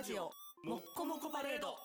ラジオもっこもこパレード。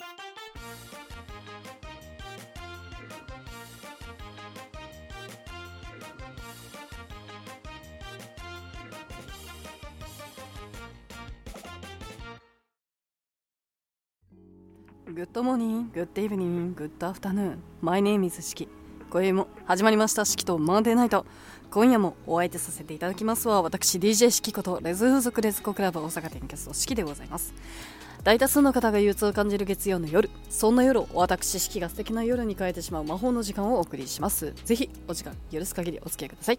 グッドモーニング、グッドイブニング、グッドアフタヌーン。マイネームイズシキ。今宵も始まりましたシキとマンデーナイト。今夜もお相手させていただきますは私 DJ シキことレズ風俗レズコクラブ大阪店キャストシキでございます。大多数の方が憂鬱を感じる月曜の夜、そんな夜を私シキが素敵な夜に変えてしまう魔法の時間をお送りします。ぜひお時間許す限りお付き合いください。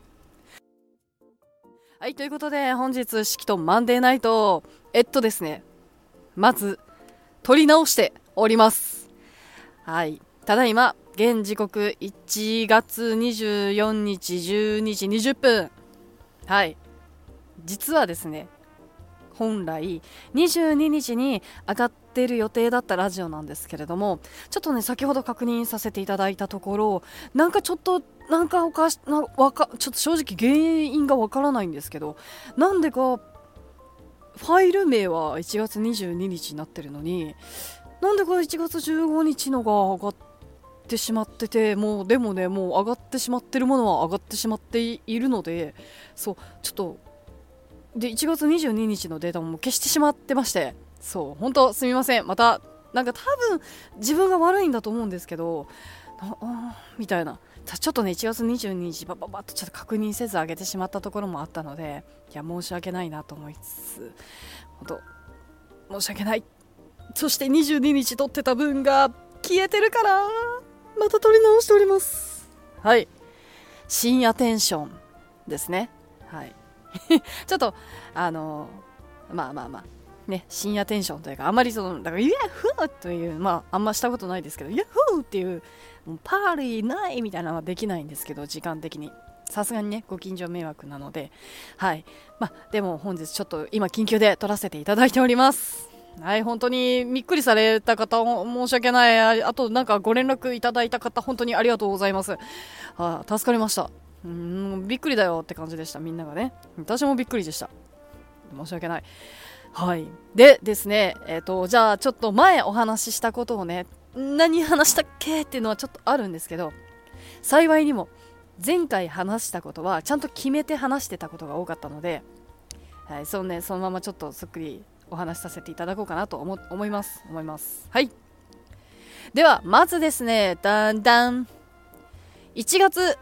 はい、ということで本日シキとマンデーナイトですね、まず撮り直しております。はい、ただいま現時刻1月24日12時20分。はい、実はですね、本来22日に上がってる予定だったラジオなんですけれども、ちょっとね先ほど確認させていただいたところ、なんかちょっとなんかちょっと正直原因がわからないんですけど、なんでかファイル名は1月22日になってるのに、なんでか1月15日のが上がってしまってて、もうでもね、もう上がってしまってるものは上がってしまっているので、そうちょっとで1月22日のデータももう消してしまってまして、そう本当すみません。またなんか多分自分が悪いんだと思うんですけど、みたいな、ちょっとね1月22日バッとちょっと確認せず上げてしまったところもあったので、いや申し訳ないなと思いつつ、本当申し訳ない。そして22日撮ってた分が消えてるからまた撮り直しております。はい、深夜テンションですね。はいちょっとまあね、深夜テンションというか、あんまりだからヤッフーという、あんましたことないですけど、ヤッフーっていうパーリーないみたいなのはできないんですけど、時間的にさすがにねご近所迷惑なので、はい、でも本日ちょっと今緊急で撮らせていただいております。はい、本当にびっくりされた方申し訳ない。あとなんかご連絡いただいた方本当にありがとうございます。助かりました。びっくりだよって感じでした。みんながね、私もびっくりでした。申し訳ない。はい、でですね、じゃあちょっと前お話ししたことをね、何話したっけっていうのはちょっとあるんですけど、幸いにも前回話したことはちゃんと決めて話してたことが多かったので、はい、そのままちょっとすっくりお話しさせていただこうかなと思います。はい、ではまずですね、だんだん1月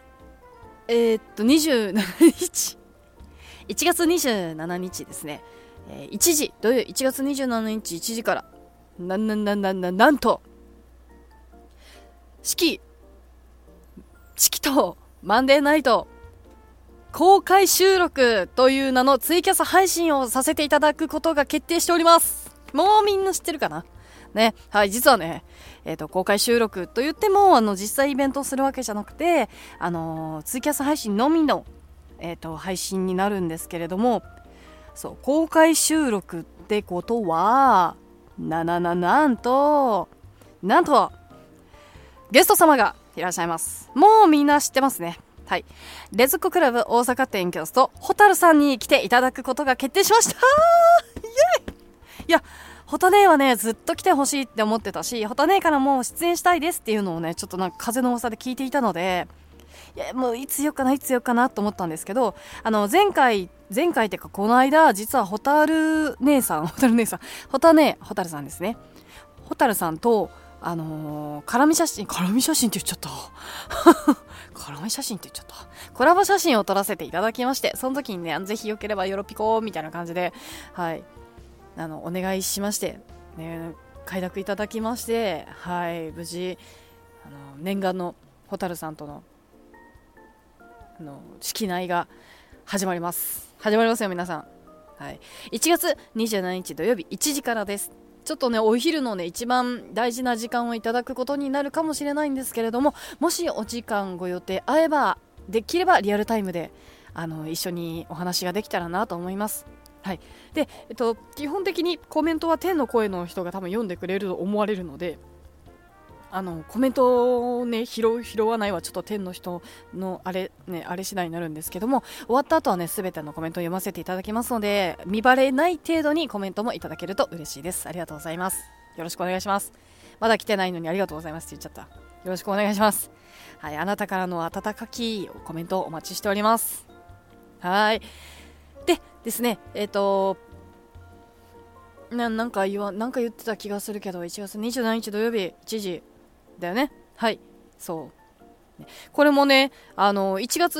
27日1月27日ですね、1時土曜1月27日1時からなんと四季とマンデーナイト公開収録という名のツイキャス配信をさせていただくことが決定しております。もうみんな知ってるかなね。はい、実はね、公開収録と言っても実際イベントをするわけじゃなくて、ツイキャス配信のみの、配信になるんですけれども、そう公開収録ってことはなんとゲスト様がいらっしゃいます。もうみんな知ってますね。はい、レズコクラブ大阪店キャストホタルさんに来ていただくことが決定しました。イエーイ。いや、ホタネーはねずっと来てほしいって思ってたし、ホタネーからも出演したいですっていうのをねちょっとなんか風の噂で聞いていたので、いやもういつよかなと思ったんですけど、前回っていうかこの間、実はホタルさんですね。ホタルさんと絡み写真って言っちゃったコラボ写真を撮らせていただきまして、その時にねぜひよければよろぴこみたいな感じで、はい、お願いしまして、ね、快諾いただきまして、はい、無事念願のホタルさんとの式内が始まりますよ皆さん。はい、1月27日土曜日1時からです。ちょっとねお昼のね一番大事な時間をいただくことになるかもしれないんですけれども、もしお時間ご予定合えばできればリアルタイムで一緒にお話ができたらなと思います。はい、で、基本的にコメントは天の声の人が多分読んでくれると思われるので、 コメントをね、拾わないはちょっと天の人のあれ次第になるんですけども、終わった後はね、すべてのコメントを読ませていただきますので、見バレない程度にコメントもいただけると嬉しいです。ありがとうございます。よろしくお願いします。まだ来てないのにありがとうございますって言っちゃった。よろしくお願いします。はい、あなたからの温かきコメントをお待ちしております。はい。でですね、なんか言ってた気がするけど、1月27日土曜日1時だよね。はい、そう。これもね、1月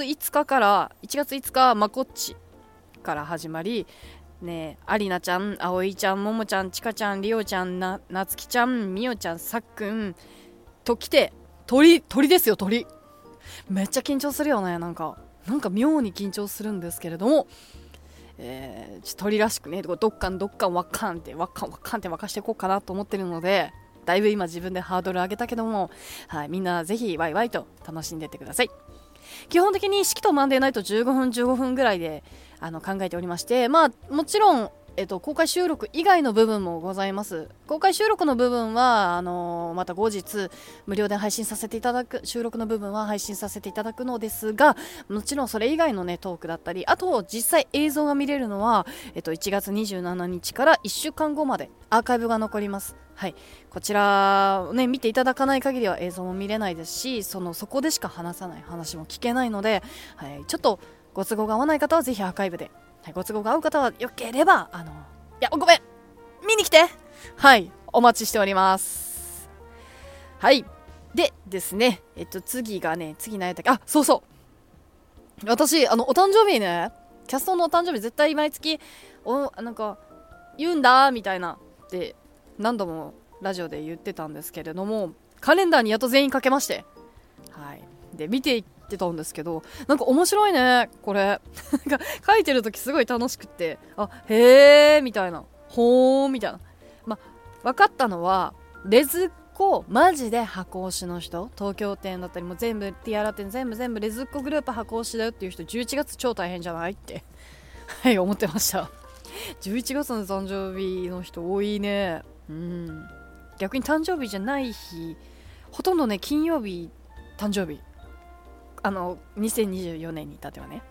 5日、まこっちから始まり、ね、アリナちゃん、あおいちゃん、ももちゃん、ちかちゃん、りおちゃん、なつきちゃん、みおちゃん、さっくんと来て、鳥ですよ、鳥。めっちゃ緊張するよね、なんか妙に緊張するんですけれども、鳥らしくね、どっかんわっかんって沸かしていこうかなと思ってるので、だいぶ今自分でハードル上げたけども、はい、みんなぜひワイワイと楽しんでってください。基本的に式とマンデーナイト15分ぐらいで考えておりまして、まあもちろん公開収録以外の部分もございます。公開収録の部分はまた後日無料で配信させていただく、収録の部分は配信させていただくのですが、もちろんそれ以外のねトークだったり、あと実際映像が見れるのは1月27日から1週間後までアーカイブが残ります。はい、こちらをね見ていただかない限りは映像も見れないですし、そこでしか話さない話も聞けないので、はい、ちょっとご都合が合わない方はぜひアーカイブで、はい、ご都合が合う方はよければごめん、見に来て。はい、お待ちしております。はい、でですね、次何やったっけ。そう私お誕生日ね、キャストのお誕生日絶対毎月なんか言うんだみたいなって何度もラジオで言ってたんですけれども、カレンダーにやっと全員かけまして、はい、で見ていってたんですけど、なんか面白いねこれ書いてる時すごい楽しくって、へーみたいな、ほーみたいな、分かったのは、レズコマジで箱推しの人、東京店だったりも全部、ティアラ店全部レズッコグループ箱推しだよっていう人、11月超大変じゃないってはい思ってました。11月の誕生日の人多いね。逆に誕生日じゃない日ほとんどね、金曜日誕生日、2024年に至ってはね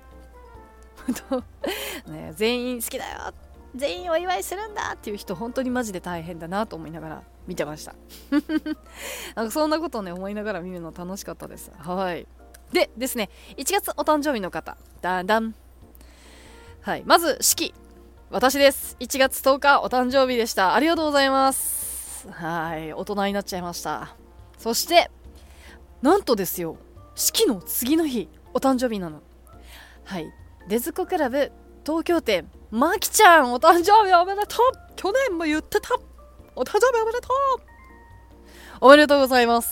ね、全員好きだよ、全員お祝いするんだっていう人、本当にマジで大変だなと思いながら見てましたなんかそんなことをね思いながら見るの楽しかったです。はい。でですね、1月お誕生日の方、だんだん、はい、まず式、私です。1月10日お誕生日でした。ありがとうございます。はい、大人になっちゃいました。そしてなんとですよ、式の次の日お誕生日なの。はい、レズコクラブ東京店、マキちゃんお誕生日おめでとう。去年も言ってた、お誕生日おめでとう。おめでとうございます。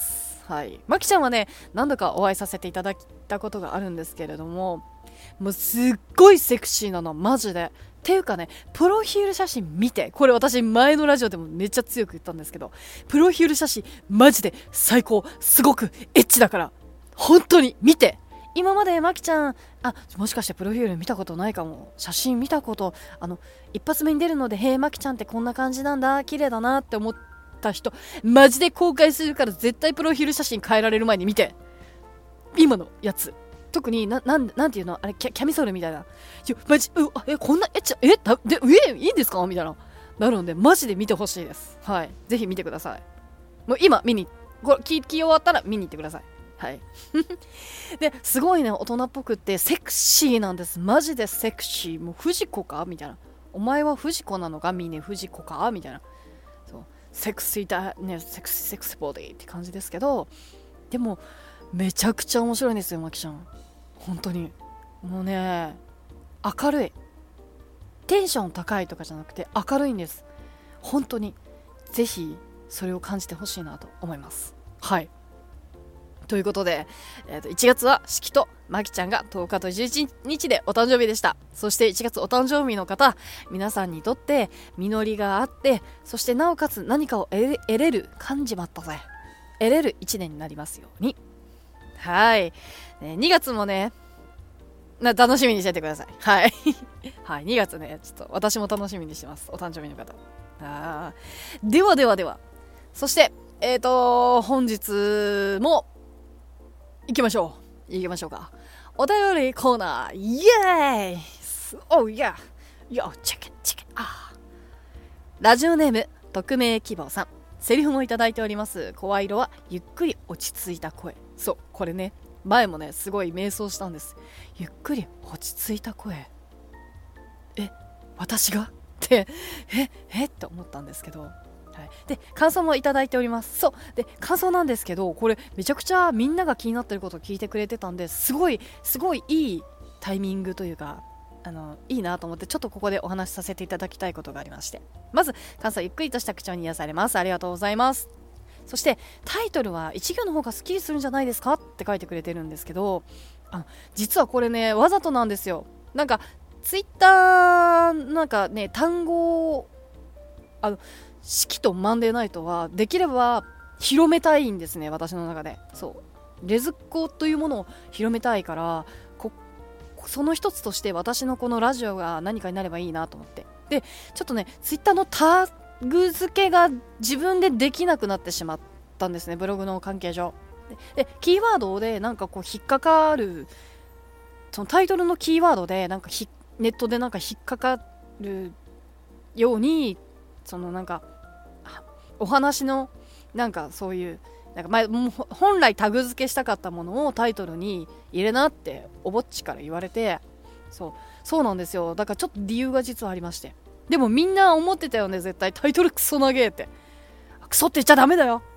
はい、マキちゃんはね何度かお会いさせていただいたことがあるんですけれども、もうすっごいセクシーなの、マジで。っていうかね、プロフィール写真見て、これ私前のラジオでもめっちゃ強く言ったんですけど、プロフィール写真マジで最高、すごくエッチだから本当に見て。今までマキちゃん、もしかしてプロフィール見たことないかも、写真見たこと、一発目に出るので、マキちゃんってこんな感じなんだ、綺麗だなって思った人、マジで公開するから絶対プロフィール写真変えられる前に見て。今のやつ特になんていうの、あれキャミソールみたいな、マジこんないいんですかみたいななるので、マジで見てほしいです。はい、ぜひ見てください。もう今見に、これ聞き終わったら見に行ってください。はいですごいね大人っぽくってセクシーなんです。マジでセクシー。もう藤子かみたいな、お前は藤子なのか、峰藤子かみたいな、そうセクシーだね、セクシーボディって感じですけど、でもめちゃくちゃ面白いんですよマキちゃん。本当にもうね、明るい、テンション高いとかじゃなくて明るいんです。本当にぜひそれを感じてほしいなと思います。はい、ということで、1月は式とマキちゃんが10日と11日でお誕生日でした。そして1月お誕生日の方、皆さんにとって実りがあって、そしてなおかつ何かを得れる、感じまったぜ、得れる1年になりますように。はい、2月もね楽しみにしててください。はいはい、2月ねちょっと私も楽しみにしてます、お誕生日の方。ではそして本日も行きましょうか。お便りコーナー、イエーイ。おうやよ、チェケラジオネーム匿名希望さん、セリフもいただいております。声色はゆっくり落ち着いた声。そう、これね、前もねすごい迷走したんです。ゆっくり落ち着いた声、私がってって思ったんですけど、はい、で感想もいただいております。そうで、感想なんですけど、これめちゃくちゃみんなが気になってることを聞いてくれてたんで、すごいいいタイミングというか、いいなと思って、ちょっとここでお話しさせていただきたいことがありまして、まず感想、ゆっくりとした口調に癒されます。ありがとうございます。そしてタイトルは一行の方がスッキリするんじゃないですかって書いてくれてるんですけど、実はこれねわざとなんですよ。なんかツイッターなんかね、単語を式とマンデーナイトはできれば広めたいんですね、私の中で。そうレズコというものを広めたいから、その一つとして私のこのラジオが何かになればいいなと思って、でちょっとねツイッターのタグ付けが自分でできなくなってしまったんですね、ブログの関係上でキーワードでなんかこう引っかかる、そのタイトルのキーワードでなんかネットでなんか引っかかるように、そのなんかお話のなんかそういうなんかもう本来タグ付けしたかったものをタイトルに入れなっておぼっちから言われて、そうなんですよ。だからちょっと理由が実はありまして、でもみんな思ってたよね、絶対タイトルクソ長えって。クソって言っちゃダメだよ。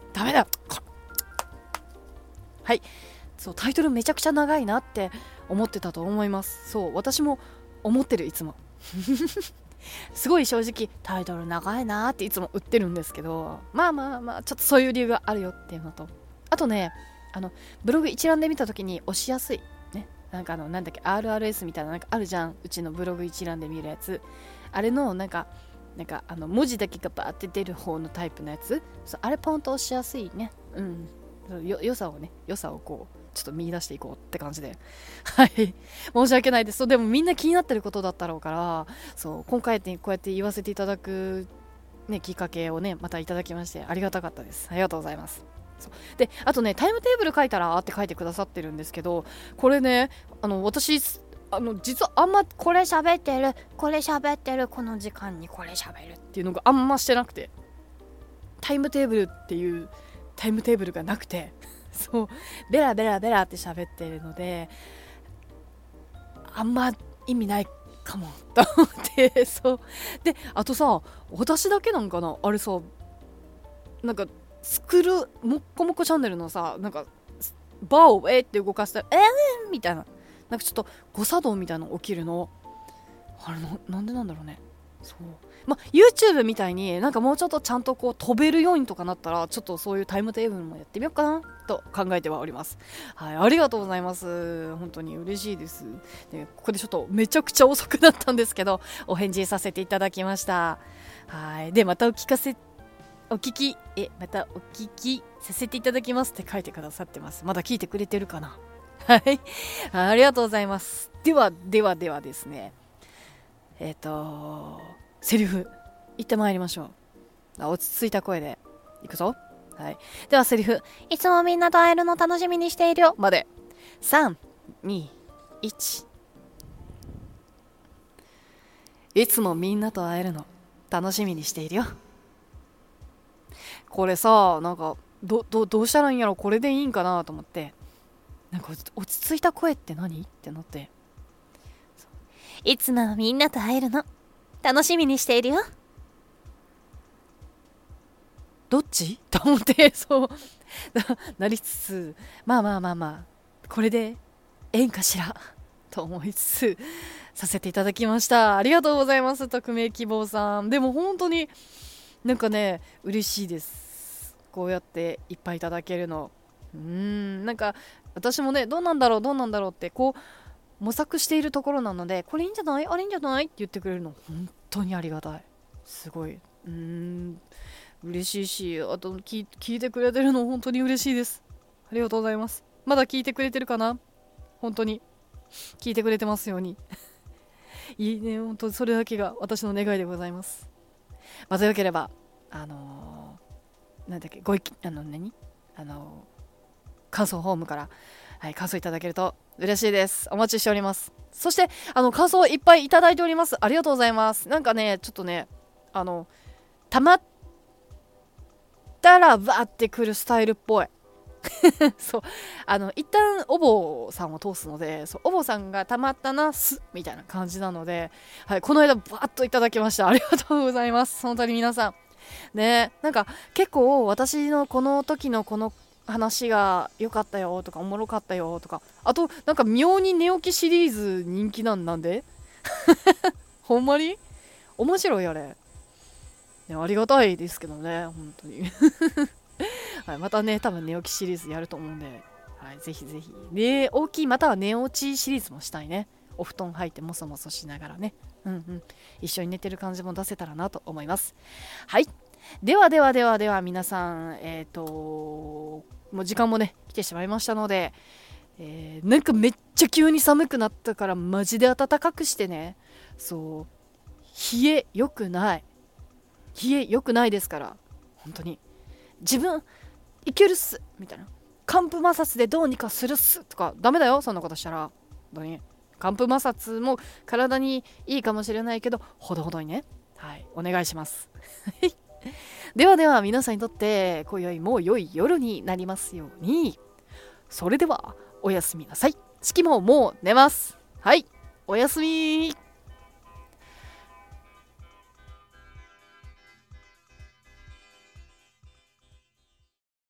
はい、そうタイトルめちゃくちゃ長いなって思ってたと思います。そう私も思ってる、いつもすごい正直タイトル長いなっていつも言ってるんですけど、まあちょっとそういう理由があるよっていうのと、あとねブログ一覧で見た時に押しやすいね、なんかなんだっけ RRS みたいななんかあるじゃん、うちのブログ一覧で見るやつ、あれのなんか文字だけがバーって出る方のタイプのやつ、そうあれポンと押しやすいね。良さをこうちょっと見出していこうって感じではい申し訳ないです。そうでもみんな気になってることだったろうから、そう今回こうやって言わせていただく、ね、きっかけをねまたいただきましてありがたかったです。ありがとうございます。であとね、タイムテーブル書いたらって書いてくださってるんですけど、これね私実はあんまこれ喋ってるこの時間にこれ喋るっていうのがあんましてなくて、タイムテーブルっていうタイムテーブルがなくてそうベラベラって喋ってるのであんま意味ないかもと思ってそうで、あとさ私だけなんかなあれさ、なんかもっこもこチャンネルのさ、なんかバーをって動かしたらみたいな、なんかちょっと誤作動みたいなの起きるの、あれなんでなんだろうね。YouTube みたいになんかもうちょっとちゃんとこう飛べるようにとかなったら、ちょっとそういうタイムテーブルもやってみようかなと考えてはおります。はい、ありがとうございます。本当に嬉しいです。でここでちょっとめちゃくちゃ遅くなったんですけど、お返事させていただきました。はい、でまたお聞きさせていただきますって書いてくださってます。まだ聞いてくれてるかな。はい、ありがとうございます。ではですね、セリフ言ってまいりましょう。落ち着いた声でいくぞ。はい、ではセリフ、いつもみんなと会えるの楽しみにしているよまで3、2、1。いつもみんなと会えるの楽しみにしているよ。これさ、なんかどうしたらいいんやろ、これでいいんかなと思って、なんか落ち着いた声って何ってなって、いつもみんなと会えるの楽しみにしているよ。どっちと思ってそうなりつつ、まあこれでええんかしらと思いつつさせていただきました。ありがとうございます、匿名希望さん。でも本当になんかね嬉しいです、こうやっていっぱいいただけるの。なんか私もねどうなんだろうってこう模索しているところなので、これいいんじゃないあれいいんじゃないって言ってくれるの本当にありがたい。すごい嬉しいし、あと聞いてくれてるの本当に嬉しいです。ありがとうございます。まだ聞いてくれてるかな、本当に聞いてくれてますようにいいね、本当にそれだけが私の願いでございます。とよければなんだっけ、ご意見、感想フォームから、はい、感想いただけると嬉しいです。お待ちしております。そして、感想いっぱいいただいております。ありがとうございます。なんかね、ちょっとね、たまったらバーってくるスタイルっぽい。そう。一旦お坊さんを通すので、そう、お坊さんがたまったなすみたいな感じなので、はい、この間バーッといただきました。ありがとうございます。本当に皆さん。ね、なんか結構私のこの時のこの話が良かったよとかおもろかったよとか、あとなんか妙に寝起きシリーズ人気なんでほんまに面白いあれ、ね、ありがたいですけどね本当にはい、またね多分寝起きシリーズやると思うんで、はい、ぜひぜひ寝起きまたは寝落ちシリーズもしたいね。お布団入ってもそもそしながらね、一緒に寝てる感じも出せたらなと思います。はい、では皆さんもう時間もね来てしまいましたので、なんかめっちゃ急に寒くなったからマジで暖かくしてね。そう、冷え良くないですから、本当に自分いけるっすみたいな、寒風摩擦でどうにかするっすとかダメだよ、そんなことしたら。本当に寒風摩擦も体にいいかもしれないけどほどほどにね、はい、お願いしますでは皆さんにとって今宵も良い夜になりますように。それではおやすみなさい。月ももう寝ます。はい、おやすみ。